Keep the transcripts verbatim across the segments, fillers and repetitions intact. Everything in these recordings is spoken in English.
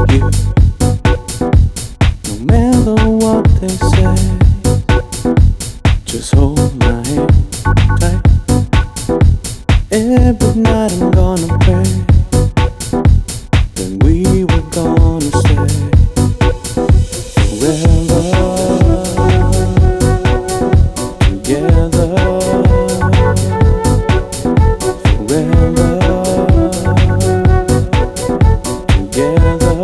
you. No matter what they say, just hold my hand tight. Every night I'm gonna pray, then we were gonna stay forever together, forever together,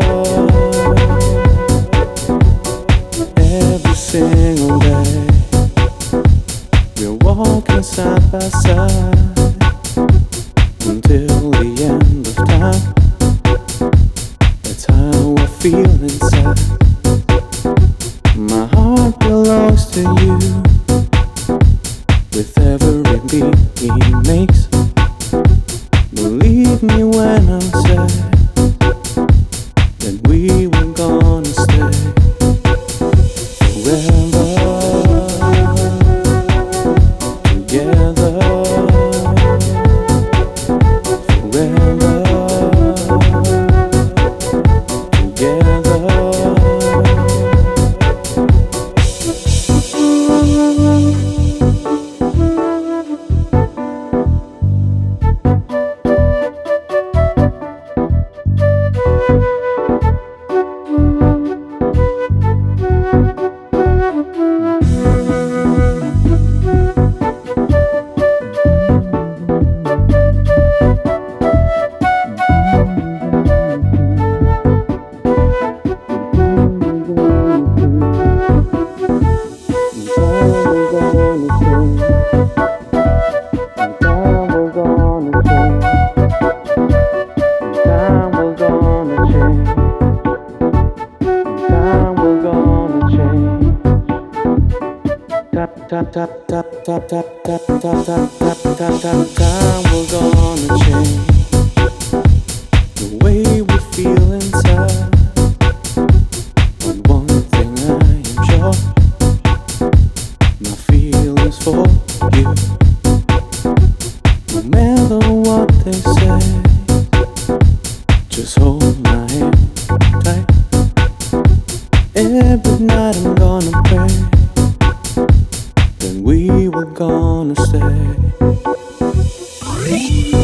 every single day. We're walking side by side until the end of time. That's how I feel inside. My heart belongs to you. With every beat he makes, believe me when I say that we were gonna stay forever together, forever together. Tap tap tap tap tap tap tap tap tap tap tap. Time we're gonna change the way we feel inside. But one thing I am sure, my feelings for you. No matter what they say, just hold my hand tight. Every night I'm gonna pray, then we were gonna stay.